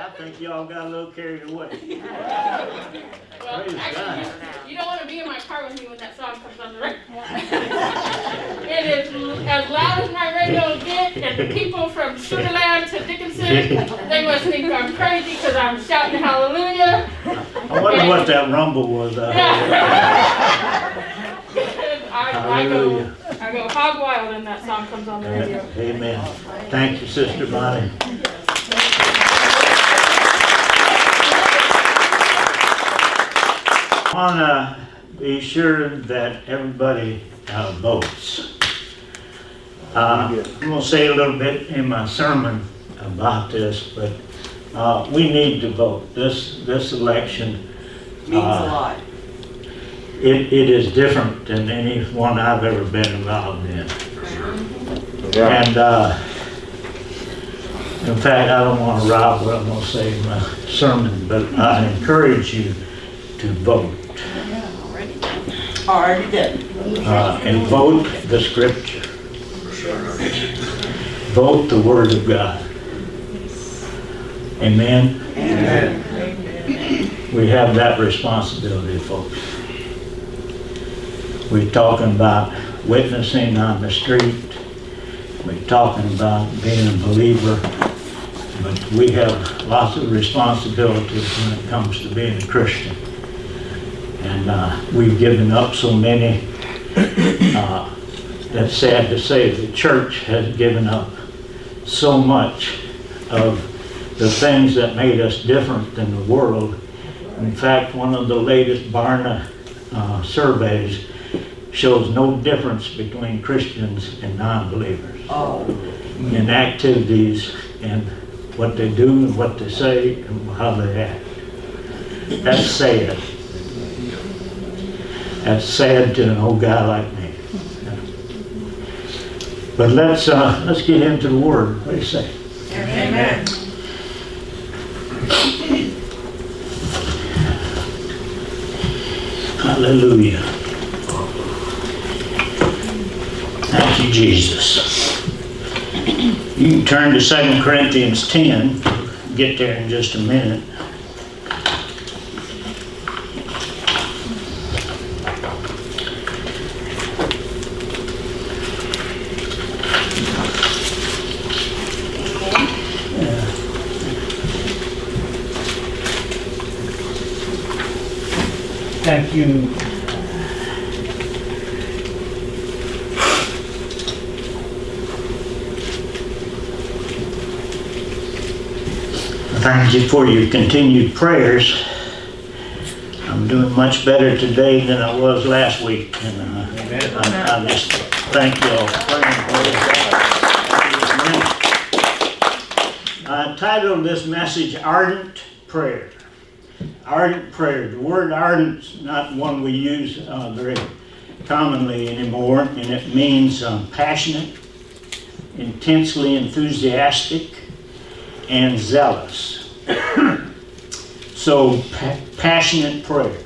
I think y'all got a little carried away. Well, Praise actually, God. you don't want to be in my car with me when that song comes on the radio. It is as loud as my radio will get, and the people from Sugar Land to Dickinson, they must think I'm crazy because I'm shouting hallelujah. I wonder what that rumble was. I go hog wild when that song comes on the radio. Amen. Thank you, Sister Bonnie. I want to be sure that everybody votes. I'm going to say a little bit in my sermon about this, but we need to vote. This election means a lot. It is different than any one I've ever been involved in. Yeah. And in fact, I don't want to rob what I'm going to say in my sermon, but I encourage you to vote. Already did. And vote the scripture. Vote the Word of God. Amen? Amen. We have that responsibility, folks. We're talking about witnessing on the street. We're talking about being a believer. But we have lots of responsibilities when it comes to being a Christian. And we've given up so many. That's sad to say. The church has given up so much of the things that made us different than the world. In fact, one of the latest Barna surveys shows no difference between Christians and non-believers in activities and what they do and what they say and how they act. That's sad. That's sad to an old guy like me. But let's get into the Word. What do you say? Amen. Hallelujah. Thank you, Jesus. You can turn to 2 Corinthians 10. Get there in just a minute. Thank you. Thank you for your continued prayers. I'm doing much better today than I was last week, and I just thank you all for praying. I titled this message "Ardent Prayer." Ardent prayer. The word ardent is not one we use very commonly anymore, and it means passionate, intensely enthusiastic, and zealous. So, passionate prayer,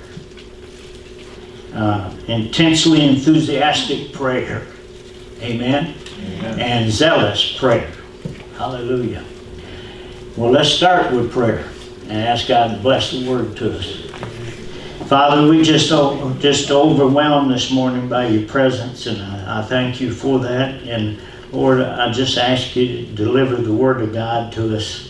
intensely enthusiastic prayer, amen? And zealous prayer. Hallelujah. Well, let's start with prayer and ask God to bless the Word to us. Father, we just overwhelmed this morning by your presence, and I thank you for that. And Lord, I just ask you to deliver the Word of God to us.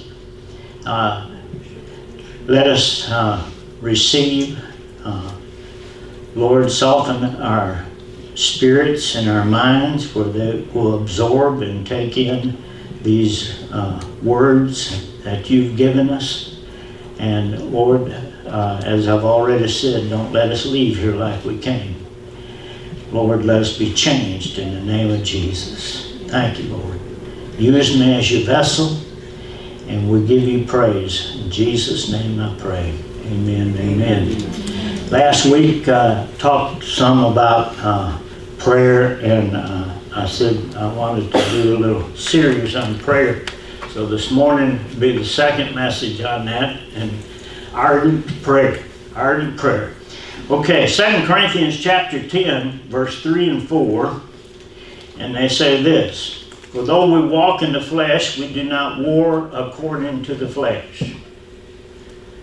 Let us receive. Lord, soften our spirits and our minds, for they will absorb and take in these words that you've given us. And Lord, as I've already said, don't let us leave here like we came. Lord, let us be changed in the name of Jesus. Thank you, Lord. Use me as your vessel, and we give you praise. In Jesus' name I pray. Amen, amen. Last week I talked some about prayer, and I said I wanted to do a little series on prayer. So this morning will be the second message on that, and ardent prayer. Ardent prayer. Okay, 2 Corinthians chapter 10, verse 3 and 4, and they say this: For though we walk in the flesh, we do not war according to the flesh.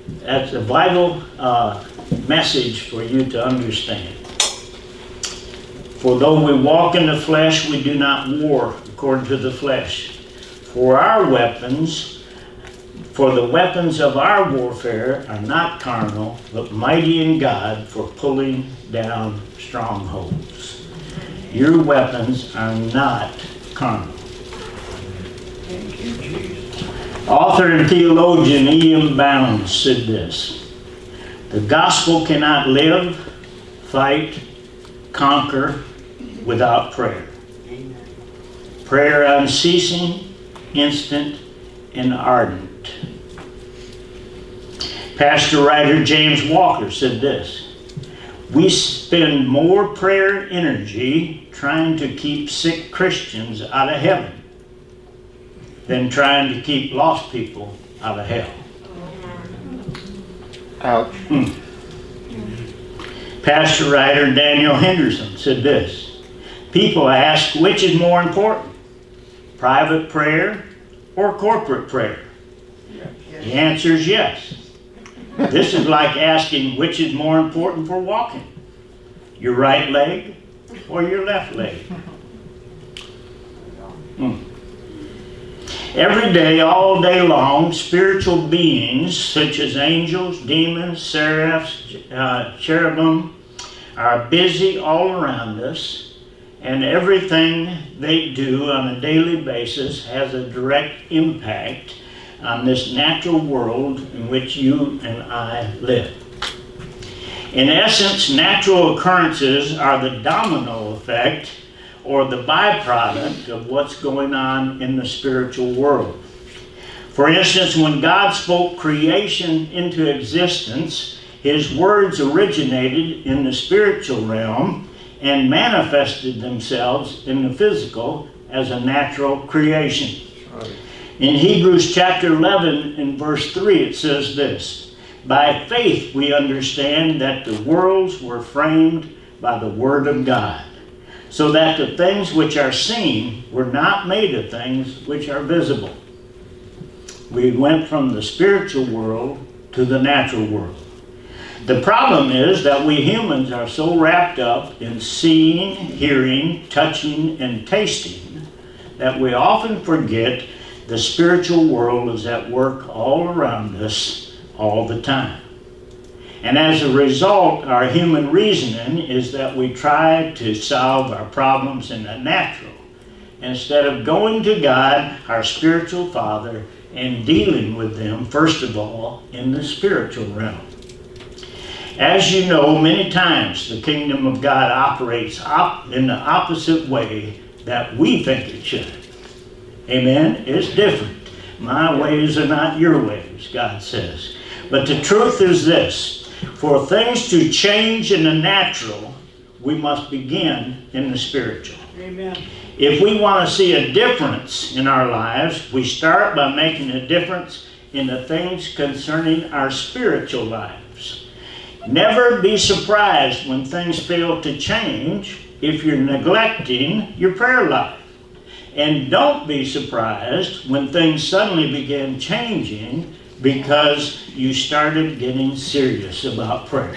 That's a vital message for you to understand. For though we walk in the flesh, we do not war according to the flesh. For the weapons of our warfare are not carnal, but mighty in God for pulling down strongholds. Your weapons are not carnal. Thank you, Jesus. Author and theologian E.M. Bounds said this: the gospel cannot live, fight, conquer without prayer. Amen. Prayer unceasing, instant, and ardent. Pastor writer James Walker said this: we spend more prayer energy trying to keep sick Christians out of heaven than trying to keep lost people out of hell. Ouch. Pastor writer Daniel Henderson said this: people ask which is more important, private prayer or corporate prayer? The answer is yes. This is like asking which is more important for walking, your right leg or your left leg. Every day, all day long, spiritual beings such as angels, demons, seraphs, cherubim are busy all around us, and everything they do on a daily basis has a direct impact on this natural world in which you and I live. In essence, natural occurrences are the domino effect or the byproduct of what's going on in the spiritual world. For instance, when God spoke creation into existence, His words originated in the spiritual realm and manifested themselves in the physical as a natural creation. In Hebrews chapter 11 and verse 3 it says this: by faith we understand that the worlds were framed by the word of God, so that the things which are seen were not made of things which are visible. We went from the spiritual world to the natural world. The problem is that we humans are so wrapped up in seeing, hearing, touching, and tasting that we often forget the spiritual world is at work all around us all the time. And as a result, our human reasoning is that we try to solve our problems in the natural instead of going to God, our spiritual Father, and dealing with them, first of all, in the spiritual realm. As you know, many times the kingdom of God operates in the opposite way that we think it should. Amen? It's different. My ways are not your ways, God says. But the truth is this: for things to change in the natural, we must begin in the spiritual. Amen. If we want to see a difference in our lives, we start by making a difference in the things concerning our spiritual lives. Never be surprised when things fail to change if you're neglecting your prayer life. And don't be surprised when things suddenly begin changing because you started getting serious about prayer.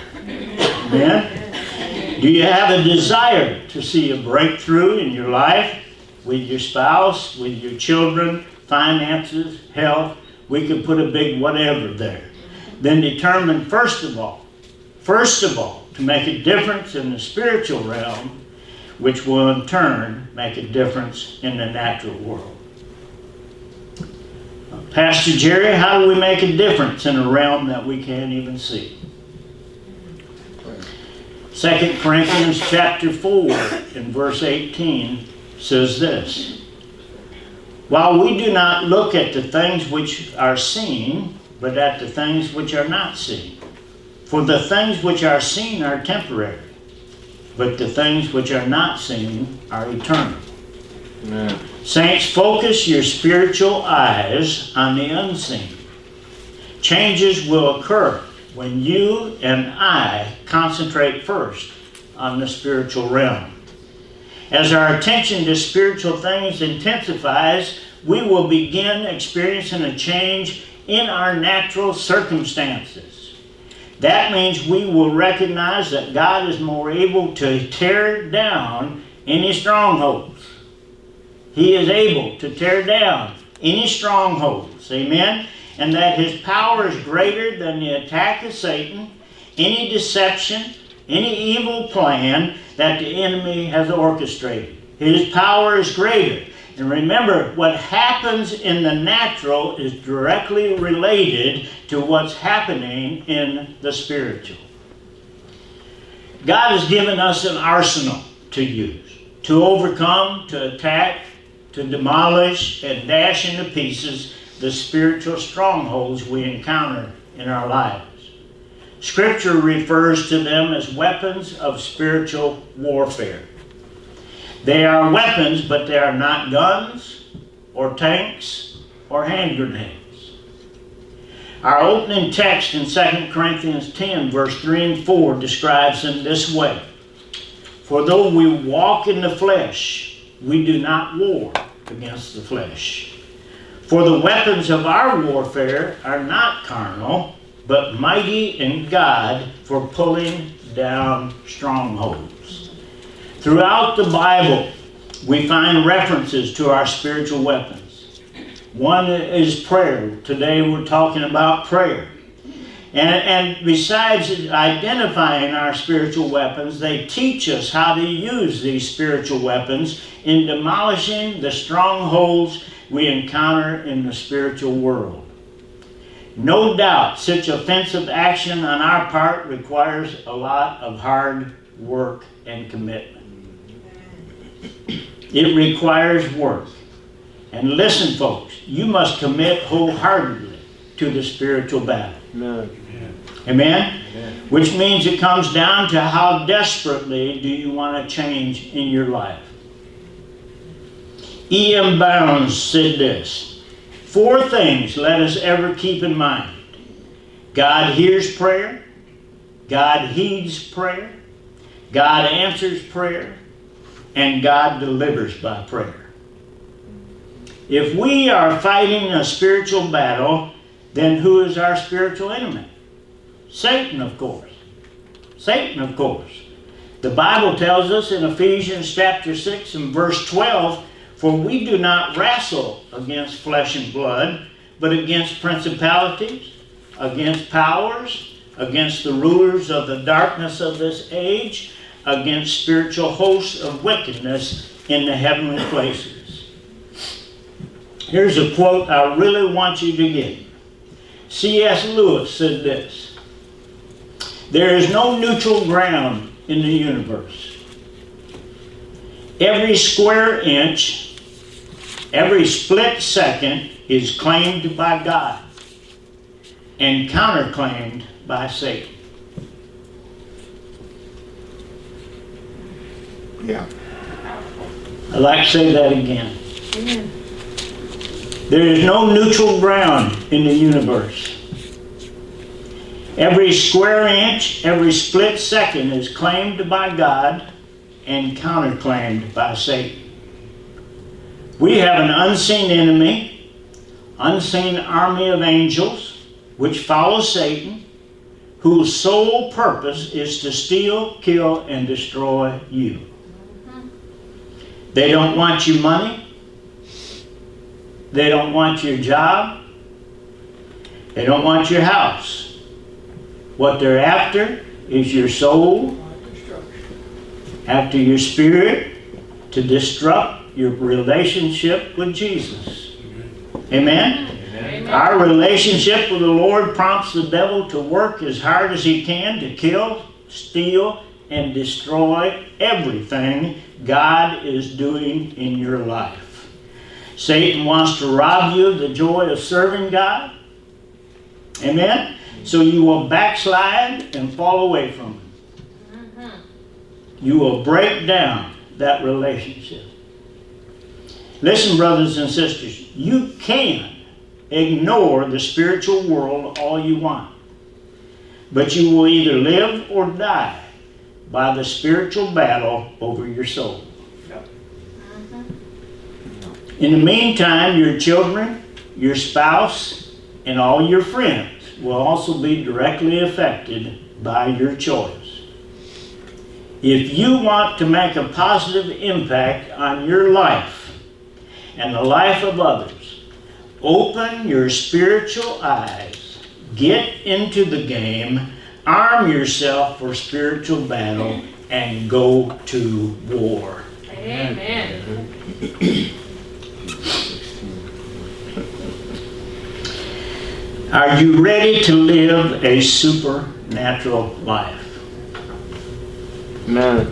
Amen? Do you have a desire to see a breakthrough in your life, with your spouse, with your children, finances, health? We could put a big whatever there. Then determine first of all, to make a difference in the spiritual realm, which will in turn make a difference in the natural world. Pastor Jerry, how do we make a difference in a realm that we can't even see? 2 Corinthians chapter 4 and verse 18 says this: while we do not look at the things which are seen, but at the things which are not seen. For the things which are seen are temporary, but the things which are not seen are eternal. Amen. Saints, focus your spiritual eyes on the unseen. Changes will occur when you and I concentrate first on the spiritual realm. As our attention to spiritual things intensifies, we will begin experiencing a change in our natural circumstances. That means we will recognize that God is more able to tear down any strongholds. He is able to tear down any strongholds. Amen? And that His power is greater than the attack of Satan, any deception, any evil plan that the enemy has orchestrated. His power is greater. And remember, what happens in the natural is directly related to what's happening in the spiritual. God has given us an arsenal to use, to overcome, to attack, to demolish, and dash into pieces the spiritual strongholds we encounter in our lives. Scripture refers to them as weapons of spiritual warfare. They are weapons, but they are not guns or tanks or hand grenades. Our opening text in 2 Corinthians 10, verse 3 and 4 describes them this way. For though we walk in the flesh, we do not war against the flesh. For the weapons of our warfare are not carnal, but mighty in God for pulling down strongholds. Throughout the Bible, we find references to our spiritual weapons. One is prayer. Today we're talking about prayer. And besides identifying our spiritual weapons, they teach us how to use these spiritual weapons in demolishing the strongholds we encounter in the spiritual world. No doubt, such offensive action on our part requires a lot of hard work and commitment. It requires work. And listen, folks, you must commit wholeheartedly to the spiritual battle. Amen. Amen? Amen? Which means it comes down to how desperately do you want to change in your life. E.M. Bounds said this: 4 things let us ever keep in mind. God hears prayer. God heeds prayer. God answers prayer. And God delivers by prayer. If we are fighting a spiritual battle, then who is our spiritual enemy? Satan, of course. Satan, of course. The Bible tells us in Ephesians chapter 6 and verse 12, for we do not wrestle against flesh and blood, but against principalities, against powers, against the rulers of the darkness of this age, against spiritual hosts of wickedness in the heavenly places. Here's a quote I really want you to get. C.S. Lewis said this: there is no neutral ground in the universe. Every square inch, every split second is claimed by God and counterclaimed by Satan. Yeah. I'd like to say that again. Amen. There is no neutral ground in the universe. Every square inch, every split second is claimed by God and counterclaimed by Satan. We have an unseen enemy, unseen army of angels, which follow Satan, whose sole purpose is to steal, kill, and destroy you. They don't want your money. They don't want your job. They don't want your house. What they're after is your soul, after your spirit, to disrupt your relationship with Jesus. Amen? Amen. Our relationship with the Lord prompts the devil to work as hard as he can to kill, steal, and destroy everything God is doing in your life. Satan wants to rob you of the joy of serving God. Amen? So you will backslide and fall away from Him. You will break down that relationship. Listen, brothers and sisters, you can ignore the spiritual world all you want, but you will either live or die by the spiritual battle over your soul. In the meantime, your children, your spouse, and all your friends will also be directly affected by your choice. If you want to make a positive impact on your life and the life of others, open your spiritual eyes, get into the game, arm yourself for spiritual battle, and go to war. Amen. Are you ready to live a supernatural life? Amen.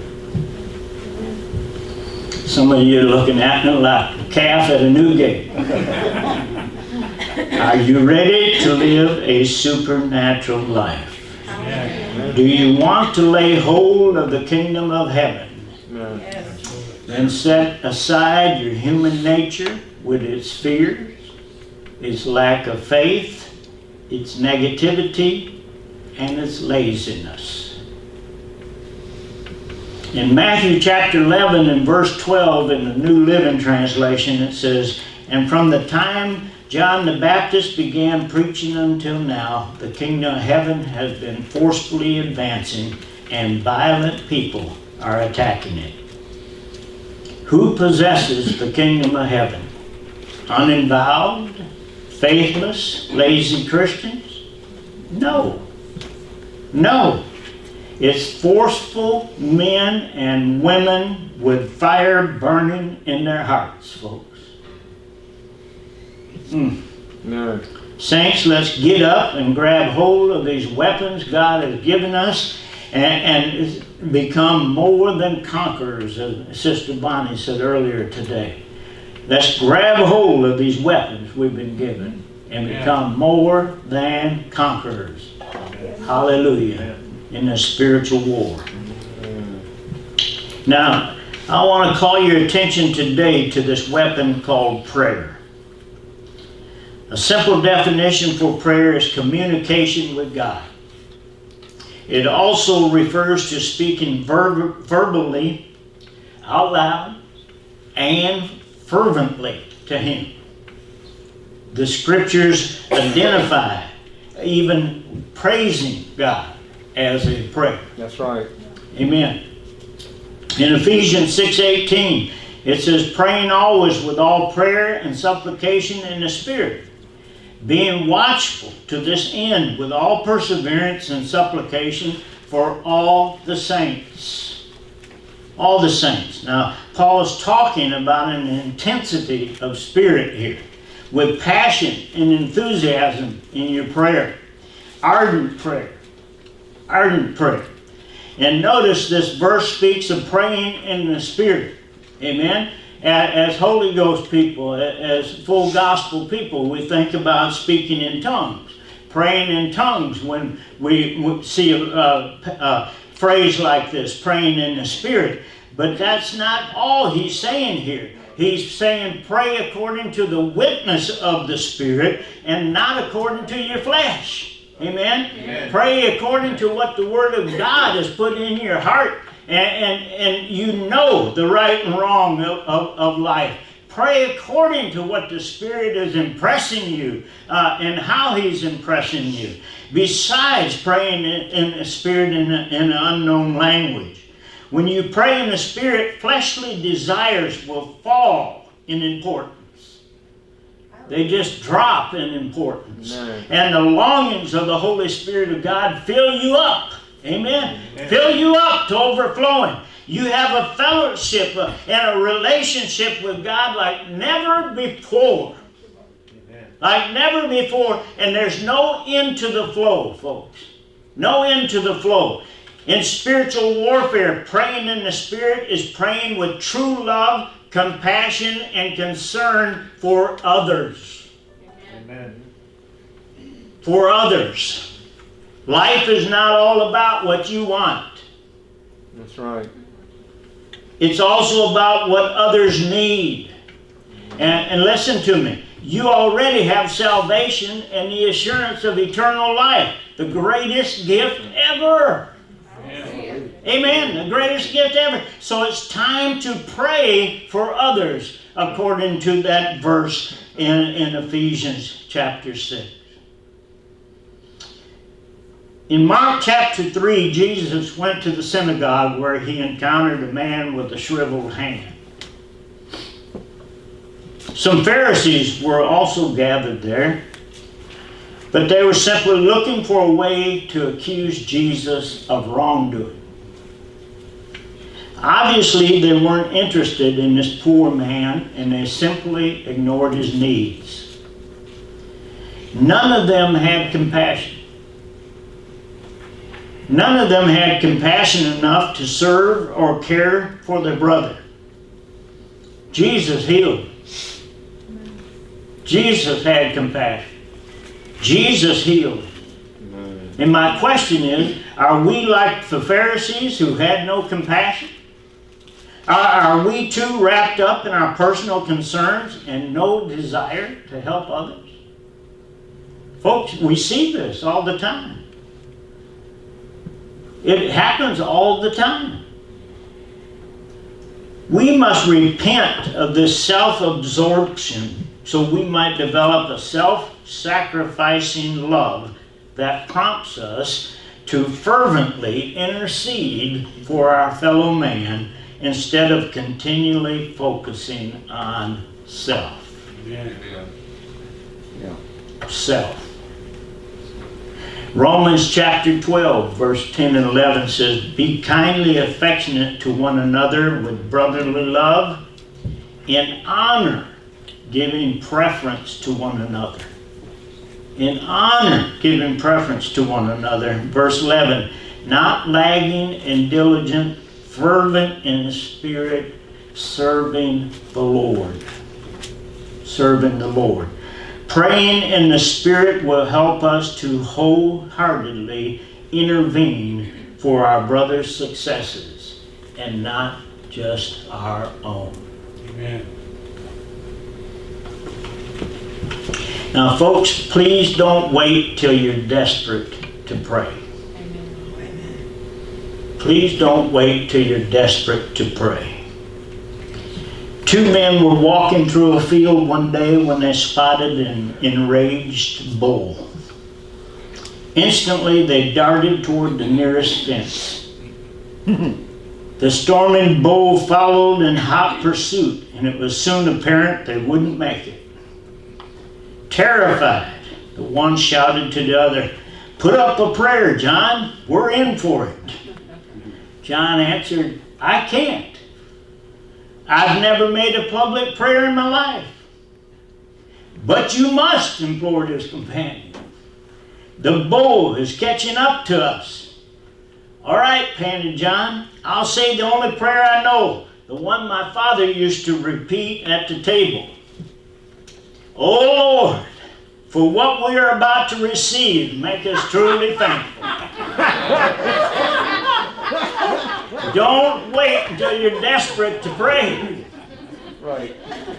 Some of you are looking at me like a calf at a new gate. Are you ready to live a supernatural life? Do you want to lay hold of the kingdom of heaven? Then set aside your human nature with its fears, its lack of faith, its negativity, and its laziness. In Matthew chapter 11 and verse 12 in the New Living Translation, it says, "And from the time John the Baptist began preaching until now, the kingdom of heaven has been forcefully advancing, and violent people are attacking it." Who possesses the kingdom of heaven? Uninvolved, faithless, lazy Christians? No. No. It's forceful men and women with fire burning in their hearts, folks. No. Saints, let's get up and grab hold of these weapons God has given us and become more than conquerors, as Sister Bonnie said earlier today. Let's grab hold of these weapons we've been given and become more than conquerors. Hallelujah. In the spiritual war. Now, I want to call your attention today to this weapon called prayer. A simple definition for prayer is communication with God. It also refers to speaking verbally, out loud, and fervently to Him. The scriptures identify even praising God as a prayer. That's right. Amen. In Ephesians 6:18, it says, "Praying always with all prayer and supplication in the Spirit, being watchful to this end with all perseverance and supplication for all the saints." All the saints. Now, Paul is talking about an intensity of spirit here, with passion and enthusiasm in your prayer. Ardent prayer. Ardent prayer. And notice this verse speaks of praying in the Spirit. Amen? As Holy Ghost people, as full gospel people, we think about speaking in tongues. Praying in tongues when we see a phrase like this, praying in the Spirit. But that's not all he's saying here. He's saying pray according to the witness of the Spirit and not according to your flesh. Amen? Amen. Pray according to what the Word of God has put in your heart, and you know the right and wrong of life. Pray according to what the Spirit is impressing you and how He's impressing you. Besides praying in the Spirit in an unknown language. When you pray in the Spirit, fleshly desires will fall in importance. They just drop in importance. Amen. And the longings of the Holy Spirit of God fill you up. Amen. Amen. Fill you up to overflowing. You have a fellowship and a relationship with God like never before. Amen. Like never before. And there's no end to the flow, folks. No end to the flow. In spiritual warfare, praying in the Spirit is praying with true love, compassion, and concern for others. Amen. For others. Life is not all about what you want. That's right. It's also about what others need. And listen to me. You already have salvation and the assurance of eternal life. The greatest gift ever. Amen. Amen. The greatest gift ever. So it's time to pray for others according to that verse in Ephesians chapter 6. In Mark chapter 3, Jesus went to the synagogue where he encountered a man with a shriveled hand. Some Pharisees were also gathered there, but they were simply looking for a way to accuse Jesus of wrongdoing. Obviously, they weren't interested in this poor man, and they simply ignored his needs. None of them had compassion. None of them had compassion enough to serve or care for their brother. Jesus healed. Jesus had compassion. Jesus healed. And my question is, are we like the Pharisees who had no compassion? Are we too wrapped up in our personal concerns and no desire to help others? Folks, we see this all the time. It happens all the time. We must repent of this self-absorption so we might develop a self-sacrificing love that prompts us to fervently intercede for our fellow man instead of continually focusing on self. Yeah. Self. Romans chapter 12, verse 10 and 11 says, "Be kindly affectionate to one another with brotherly love, in honor, giving preference to one another." In honor, giving preference to one another. Verse 11, "Not lagging in diligent, fervent in the spirit, serving the Lord." Serving the Lord. Praying in the Spirit will help us to wholeheartedly intervene for our brother's successes and not just our own. Amen. Now, folks, please don't wait till you're desperate to pray. Please don't wait till you're desperate to pray. Two men were walking through a field one day when they spotted an enraged bull. Instantly, they darted toward the nearest fence. The storming bull followed in hot pursuit, and it was soon apparent they wouldn't make it. Terrified, the one shouted to the other, "Put up a prayer, John. We're in for it." John answered, "I can't. I've never made a public prayer in my life." "But you must," implored his companion. "The bull is catching up to us." "All right," panted John. "I'll say the only prayer I know, the one my father used to repeat at the table. O Lord, for what we are about to receive, make us truly thankful." Don't wait until you're desperate to pray. Right.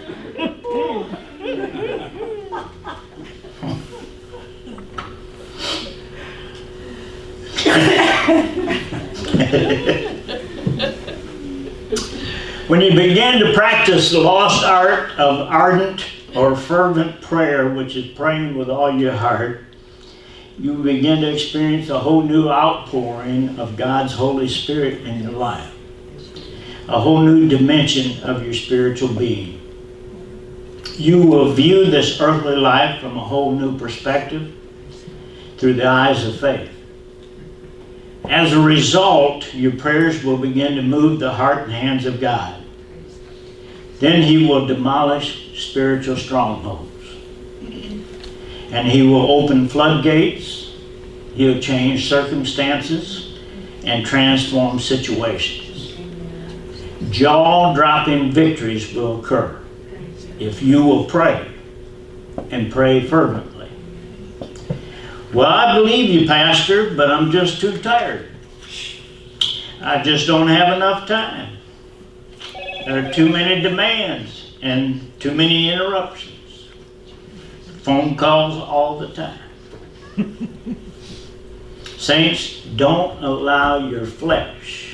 When you begin to practice the lost art of ardent or fervent prayer, which is praying with all your heart, you begin to experience a whole new outpouring of God's Holy Spirit in your life. A whole new dimension of your spiritual being. You will view this earthly life from a whole new perspective through the eyes of faith. As a result, your prayers will begin to move the heart and hands of God. Then He will demolish spiritual strongholds. And He will open floodgates, He'll change circumstances, and transform situations. Jaw-dropping victories will occur if you will pray, and pray fervently. "Well, I believe you, Pastor, but I'm just too tired. I just don't have enough time. There are too many demands and too many interruptions. Phone calls all the time." Saints, don't allow your flesh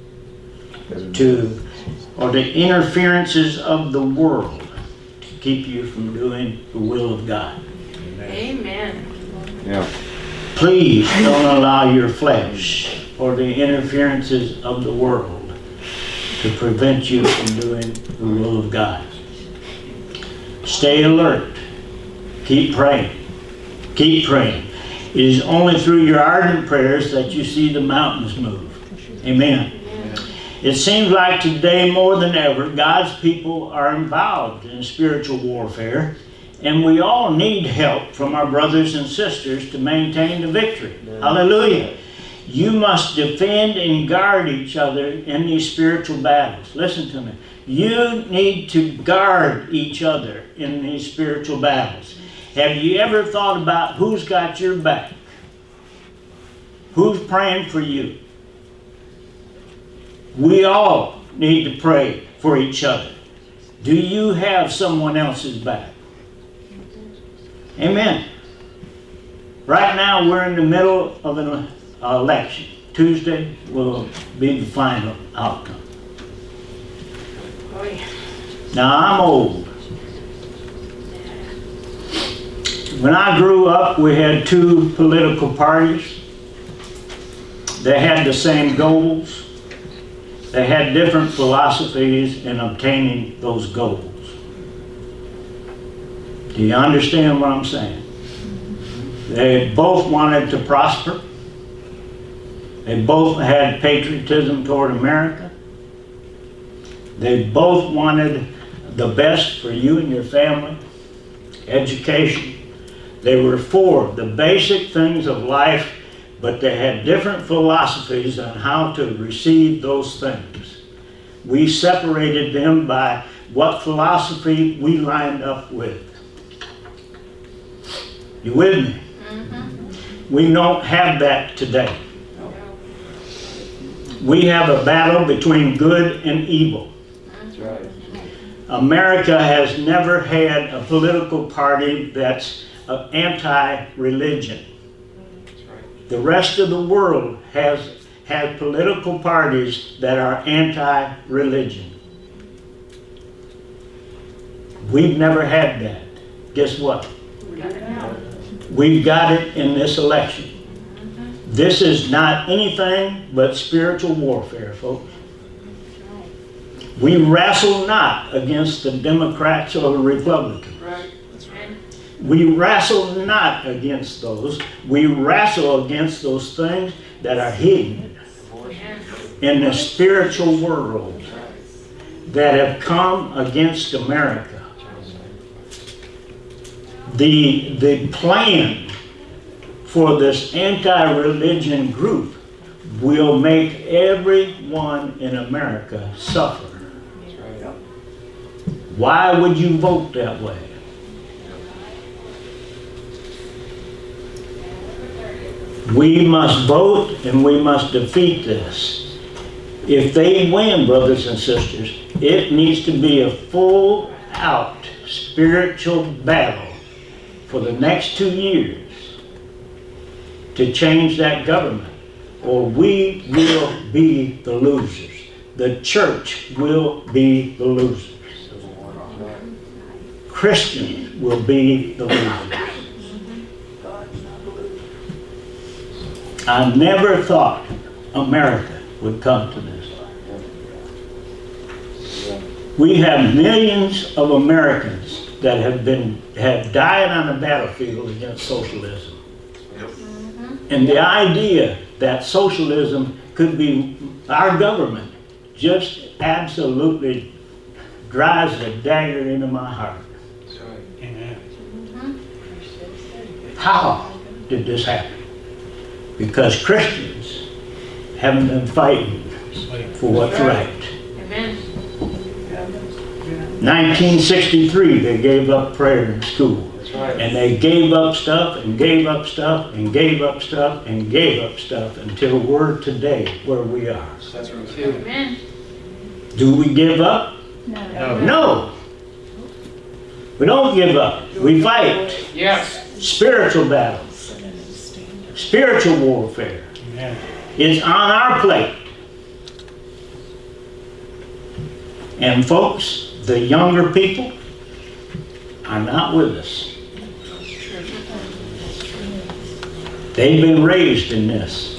or the interferences of the world to keep you from doing the will of God. Amen. Yeah. Please don't allow your flesh or the interferences of the world to prevent you from doing the will of God. Stay alert. Keep praying. Keep praying. It is only through your ardent prayers that you see the mountains move. Amen. It seems like today more than ever, God's people are involved in spiritual warfare, and we all need help from our brothers and sisters to maintain the victory. Hallelujah. You must defend and guard each other in these spiritual battles. Listen to me. You need to guard each other in these spiritual battles. Have you ever thought about who's got your back? Who's praying for you? We all need to pray for each other. Do you have someone else's back? Amen. Right now we're in the middle of an election. Tuesday will be the final outcome. Oh, yeah. Now I'm old. When I grew up, we had two political parties. They had the same goals. They had different philosophies in obtaining those goals. Do you understand what I'm saying? They both wanted to prosper. They both had patriotism toward America. They both wanted the best for you and your family. Education. They were for the basic things of life, but they had different philosophies on how to receive those things. We separated them by what philosophy we lined up with. You with me? Mm-hmm. We don't have that today. We have a battle between good and evil. That's right. America has never had a political party that's anti-religion. The rest of the world has had political parties that are anti-religion. We've never had that. Guess what? We've got it in this election. This is not anything but spiritual warfare, folks. We wrestle not against the Democrats or the Republicans. Right. That's right. We wrestle not against those. We wrestle against those things that are hidden in the spiritual world that have come against America. The plan for this anti-religion group will make everyone in America suffer. Why would you vote that way? We must vote and we must defeat this. If they win, brothers and sisters, it needs to be a full-out spiritual battle for the next 2 years to change that government, or we will be the losers. The church will be the losers. Christians will be the losers. I never thought America would come to this. We have millions of Americans that have died on the battlefield against socialism. And the idea that socialism could be our government just absolutely drives a dagger into my heart. Amen. How did this happen? Because Christians haven't been fighting for what's right. Amen. 1963, they gave up prayer in school. Right. And they gave up stuff and gave up stuff and gave up stuff and gave up stuff until we're today where we are. That's right. Amen. Do we give up? No. No. We don't give up. We fight. Yes. Spiritual battles. Spiritual warfare. Amen. It's on our plate. And folks, the younger people are not with us. They've been raised in this.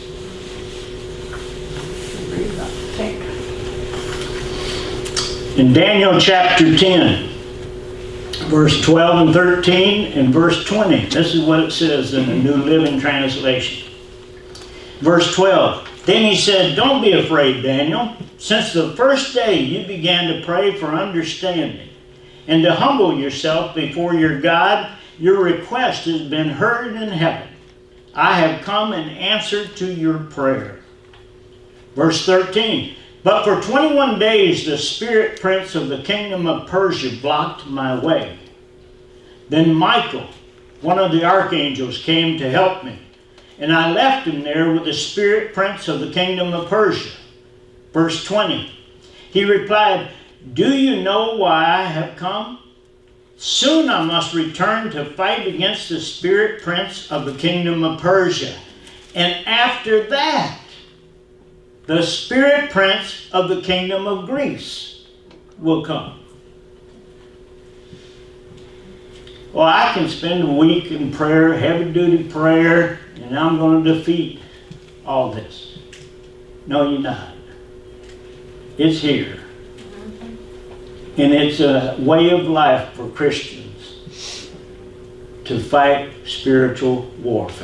In Daniel chapter 10, verse 12 and 13 and verse 20, this is what it says in the New Living Translation. Verse 12, then he said, don't be afraid, Daniel. Since the first day you began to pray for understanding and to humble yourself before your God, your request has been heard in heaven. I have come in answer to your prayer. Verse 13, but for 21 days the spirit prince of the kingdom of Persia blocked my way. Then Michael, one of the archangels, came to help me, and I left him there with the spirit prince of the kingdom of Persia. Verse 20, he replied, do you know why I have come? Soon I must return to fight against the spirit prince of the kingdom of Persia. And after that, the spirit prince of the kingdom of Greece will come. Well, I can spend a week in prayer, heavy-duty prayer, and I'm going to defeat all this. No, you're not. It's here. And it's a way of life for Christians to fight spiritual warfare.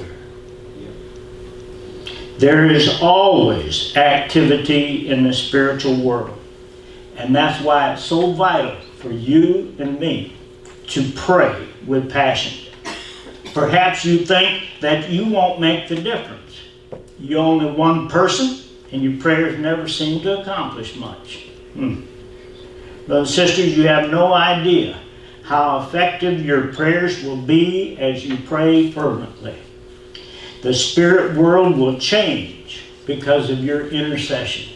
There is always activity in the spiritual world. And that's why it's so vital for you and me to pray with passion. Perhaps you think that you won't make the difference. You're only one person and your prayers never seem to accomplish much. Brothers and sisters, you have no idea how effective your prayers will be as you pray fervently. The spirit world will change because of your intercession.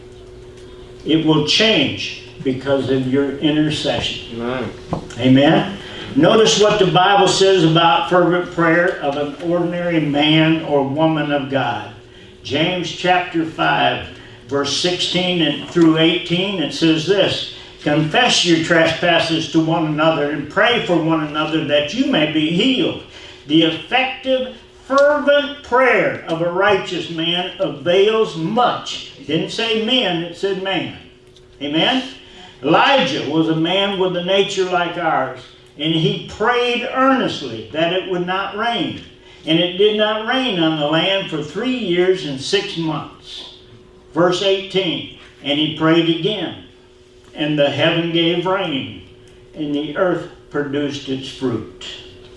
It will change because of your intercession. Amen. Amen? Notice what the Bible says about fervent prayer of an ordinary man or woman of God. James chapter 5, verse 16 and through 18, it says this, confess your trespasses to one another and pray for one another that you may be healed. The effective, fervent prayer of a righteous man avails much. It didn't say men, it said man. Amen? Elijah was a man with a nature like ours, and he prayed earnestly that it would not rain. And it did not rain on the land for 3 years and 6 months. Verse 18, and he prayed again, and the heaven gave rain, and the earth produced its fruit.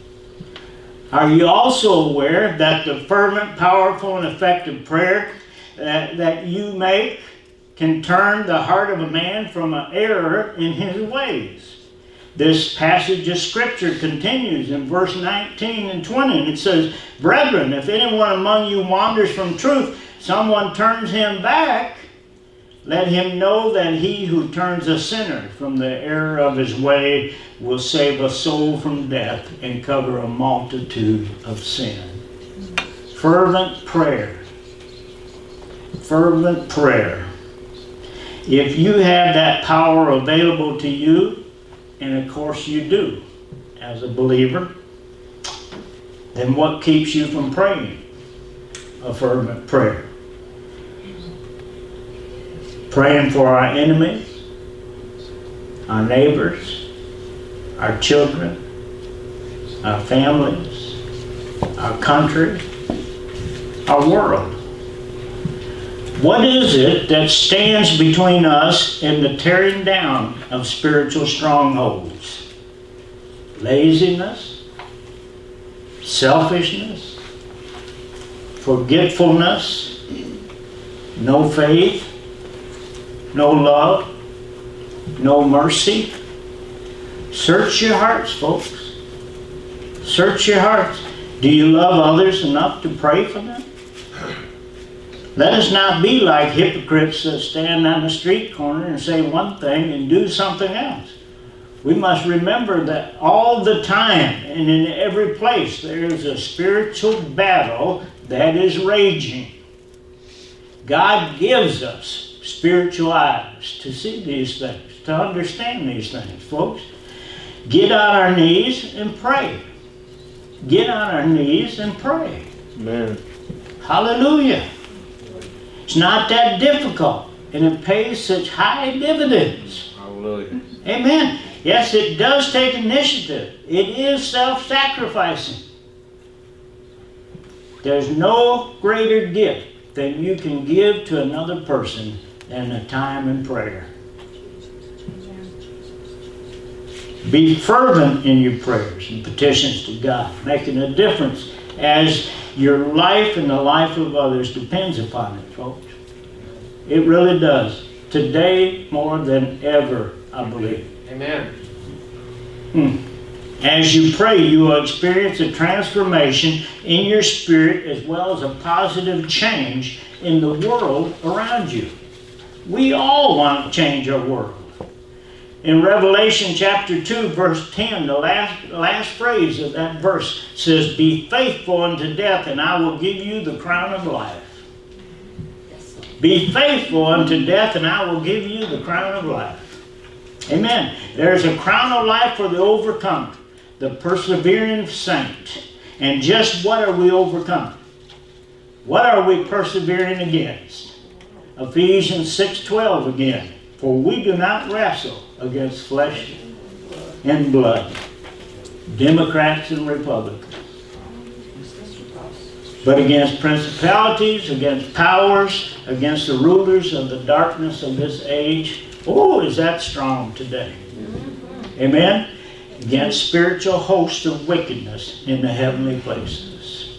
Are you also aware that the fervent, powerful, and effective prayer that you make can turn the heart of a man from an error in his ways? This passage of Scripture continues in verse 19 and 20, and it says, brethren, if anyone among you wanders from truth, someone turns him back, let him know that he who turns a sinner from the error of his way will save a soul from death and cover a multitude of sin. Fervent prayer. Fervent prayer. If you have that power available to you, and of course you do as a believer, then what keeps you from praying a fervent prayer? Praying for our enemies, our neighbors, our children, our families, our country, our world. What is it that stands between us and the tearing down of spiritual strongholds? Laziness, selfishness, forgetfulness, no faith, no love, no mercy. Search your hearts, folks. Search your hearts. Do you love others enough to pray for them? Let us not be like hypocrites that stand on the street corner and say one thing and do something else. We must remember that all the time and in every place there is a spiritual battle that is raging. God gives us spiritual eyes to see these things, to understand these things, folks. Get on our knees and pray. Get on our knees and pray. Amen. Hallelujah. It's not that difficult, and it pays such high dividends. Hallelujah. Amen. Yes, it does take initiative. It is self-sacrificing. There's no greater gift than you can give to another person than a time in prayer. Be fervent in your prayers and petitions to God, making a difference as your life and the life of others depends upon it, folks. It really does. Today, more than ever, I believe. Amen. As you pray, you will experience a transformation in your spirit as well as a positive change in the world around you. We all want to change our world. In Revelation chapter 2, verse 10, the last phrase of that verse says, "Be faithful unto death, and I will give you the crown of life." Be faithful unto death, and I will give you the crown of life. Amen. There's a crown of life for the overcomer, the persevering saint. And just what are we overcoming? What are we persevering against? Ephesians 6:12 again. For we do not wrestle against flesh and blood, Democrats and Republicans, but against principalities, against powers, against the rulers of the darkness of this age. Oh, is that strong today? Amen? Against spiritual hosts of wickedness in the heavenly places.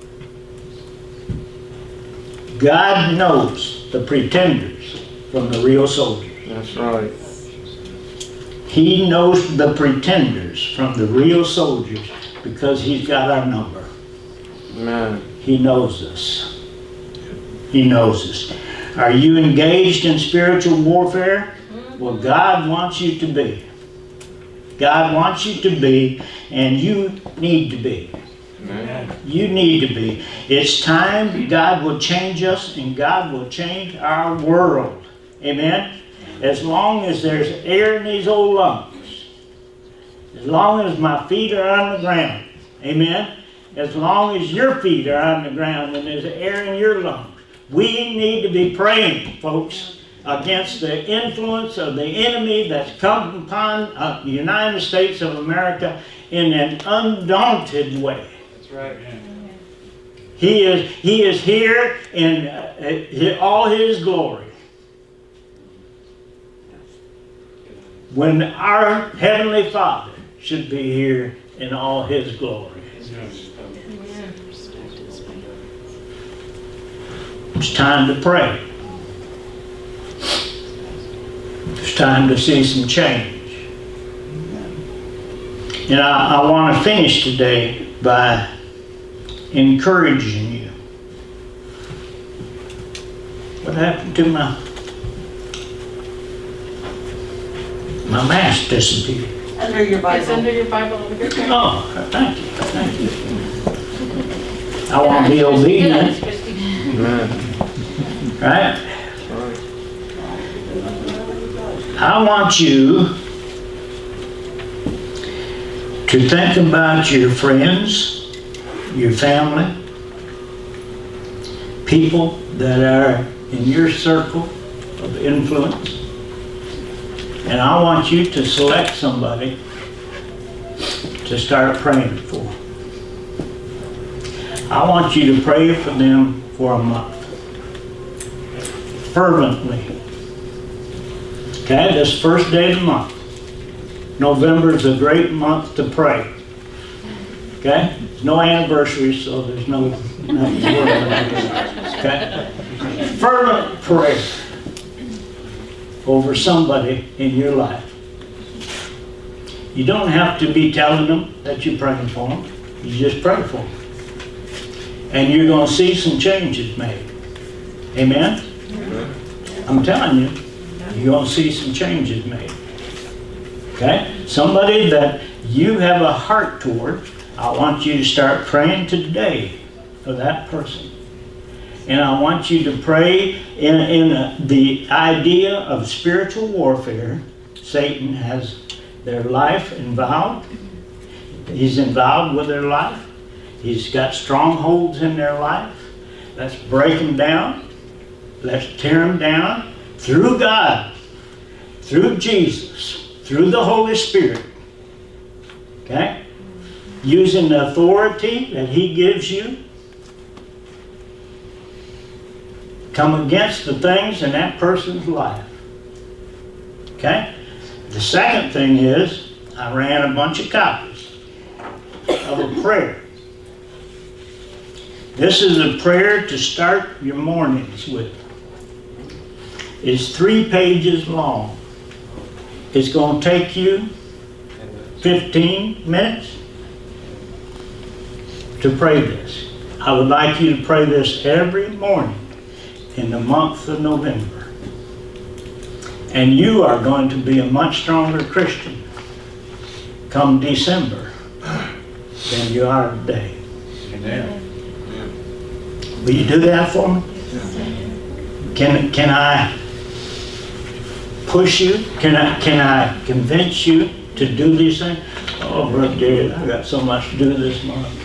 God knows the pretenders from the real soldiers. That's right. He knows the pretenders from the real soldiers because He's got our number. Amen. He knows us. He knows us. Are you engaged in spiritual warfare? Well, God wants you to be. God wants you to be, and you need to be. Amen. You need to be. It's time God will change us, and God will change our world. Amen? As long as there's air in these old lungs, as long as my feet are on the ground, amen? As long as your feet are on the ground and there's air in your lungs, we need to be praying, folks, against the influence of the enemy that's come upon the United States of America in an undaunted way. That's right. He is here in all His glory. When our Heavenly Father should be here in all His glory. It's time to pray. It's time to see some change. And I want to finish today by encouraging you. What happened to my mask disappeared? Under your Bible. It's under your Bible over here. Oh, thank you. Thank you. I want to be obedient. Amen. Right? That's right. I want you to think about your friends, your family, people that are in your circle of influence. And I want you to select somebody to start praying for. I want you to pray for them for a month. Fervently. Okay, this first day of the month. November is a great month to pray. Okay? There's no anniversary, so there's nothing to worry about. Okay? Fervent prayer over somebody in your life. You don't have to be telling them that you're praying for them. You just pray for them. And you're going to see some changes made. Amen? I'm telling you, you're going to see some changes made. Okay? Somebody that you have a heart toward, I want you to start praying today for that person. And I want you to pray in the idea of spiritual warfare. Satan has their life involved. He's involved with their life. He's got strongholds in their life. Let's break them down. Let's tear them down through God, through Jesus, through the Holy Spirit. Okay? Using the authority that He gives you. Come against the things in that person's life. Okay? The second thing is, I ran a bunch of copies of a prayer. This is a prayer to start your mornings with. It's 3 pages long. It's going to take you 15 minutes to pray this. I would like you to pray this every morning in the month of November. And you are going to be a much stronger Christian come December than you are today. Amen. Will you do that for me? Can I push you? Can I convince you to do these things? Oh, Brother David, I got so much to do this month.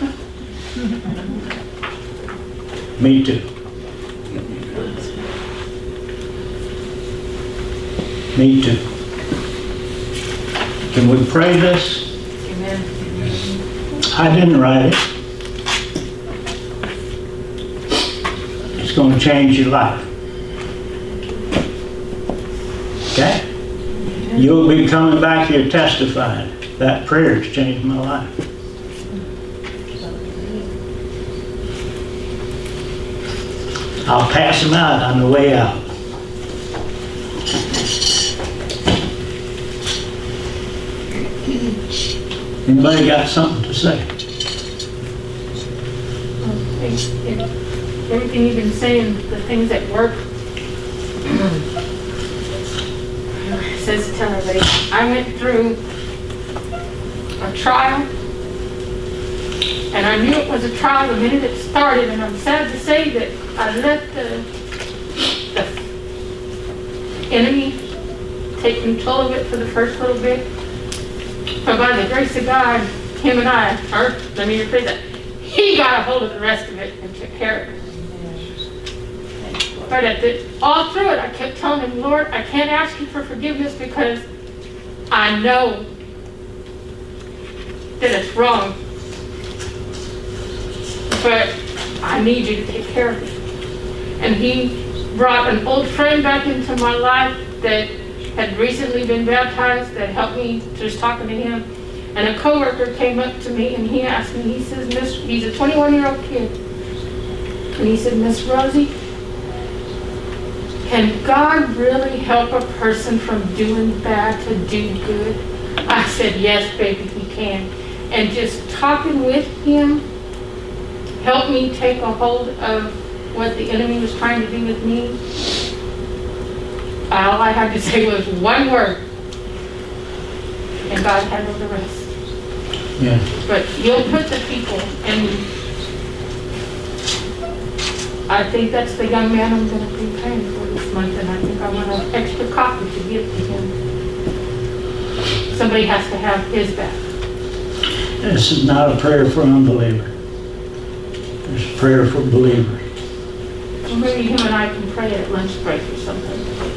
Me too. Me too. Can we pray this? Amen. I didn't write it. It's going to change your life. Okay? You'll be coming back here testifying. That prayer has changed my life. I'll pass them out on the way out. Anybody got something to say? Everything you've been saying, the things at work, it says to tell everybody, I went through a trial, and I knew it was a trial the minute it started, and I'm sad to say that I let the enemy take control of it for the first little bit. But by the grace of God, him and I, or let me rephrase that, he got a hold of the rest of it and took care of it. But all through it, I kept telling him, Lord, I can't ask you for forgiveness because I know that it's wrong. But I need you to take care of it. And he brought an old friend back into my life that had recently been baptized that helped me just talking to him. And a coworker came up to me and he asked me, he says, he's a 21-year-old kid. And he said, Miss Rosie, can God really help a person from doing bad to do good? I said, yes, baby, he can. And just talking with him helped me take a hold of what the enemy was trying to do with me. All I had to say was one word, and God handled the rest. Yeah. But you'll put the people, and I think that's the young man I'm going to be praying for this month, and I think I want an extra copy to give to him. Somebody has to have his back. This is not a prayer for unbelievers. It's a prayer for believers. Well, maybe him and I can pray at lunch break or something.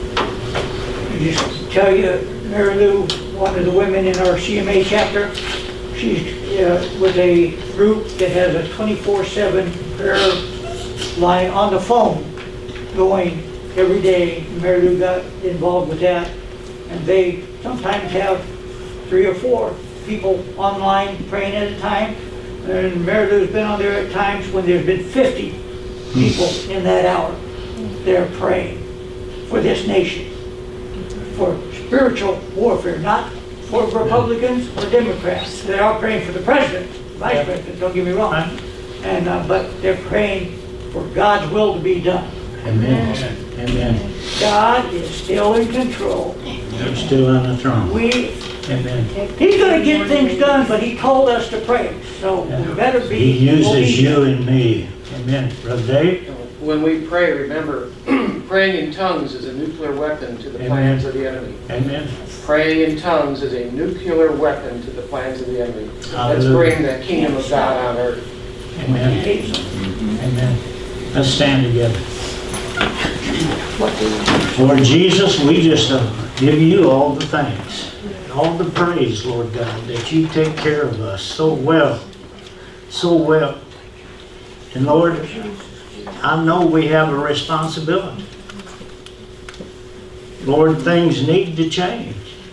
Just tell you, Mary Lou, one of the women in our CMA chapter, she's with a group that has a 24/7 prayer line on the phone going every day. Mary Lou got involved with that, and they sometimes have 3 or 4 people online praying at a time. And Mary Lou's been on there at times when there's been 50 people in that hour. They're praying for this nation, for spiritual warfare, not for Republicans or Democrats. They are praying for the president, vice president, don't get me wrong. And but they're praying for God's will to be done. Amen. Amen. God is still in control. He's still on the throne. Amen. He's going to get things done, but he told us to pray. So we better be. He uses you and me. Amen. Brother Dave? When we pray, remember, praying in tongues is a nuclear weapon to the plans of the enemy. Amen. Praying in tongues is a nuclear weapon to the plans of the enemy. Let's Hallelujah. bring the kingdom of God on earth. Amen. Amen. Let's stand together. Lord Jesus, we just give you all the thanks, all the praise, Lord God, that you take care of us so well, so well. And Lord, I know we have a responsibility. Lord, things need to change.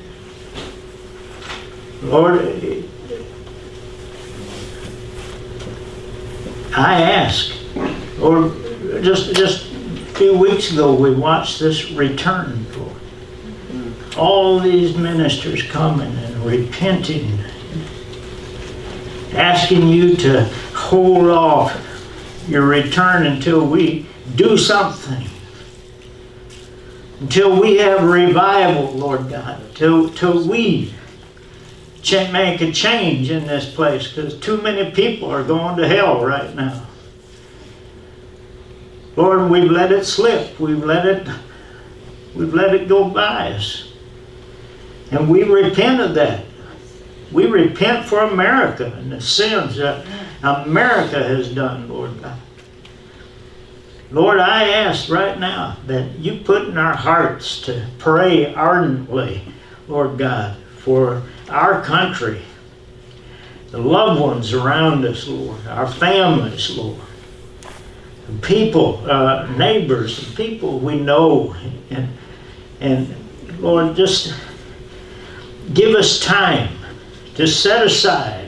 Lord, I ask, Lord, just a few weeks ago we watched this return, Lord. All these ministers coming and repenting, asking you to hold off your return until we do something. Until we have revival, Lord God. Till we make a change in this place, because too many people are going to hell right now. Lord, we've let it slip. We've let it go by us. And we repent of that. We repent for America and the sins that America has done, Lord God. Lord, I ask right now that you put in our hearts to pray ardently, Lord God, for our country, the loved ones around us, Lord, our families, Lord, people, neighbors, people we know, and Lord, just give us time to set aside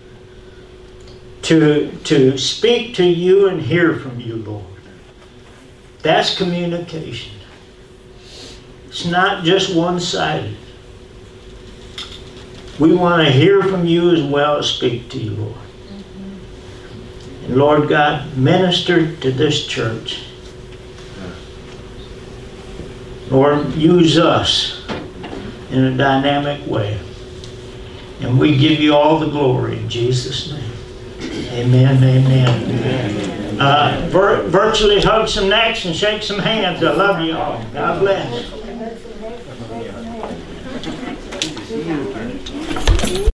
to speak to you and hear from you, Lord. That's communication. It's not just one-sided. We want to hear from you as well as speak to you, Lord. And Lord God, minister to this church. Lord, use us in a dynamic way. And we give you all the glory in Jesus' name. Amen, amen. Virtually hug some necks and shake some hands. I love you all. God bless.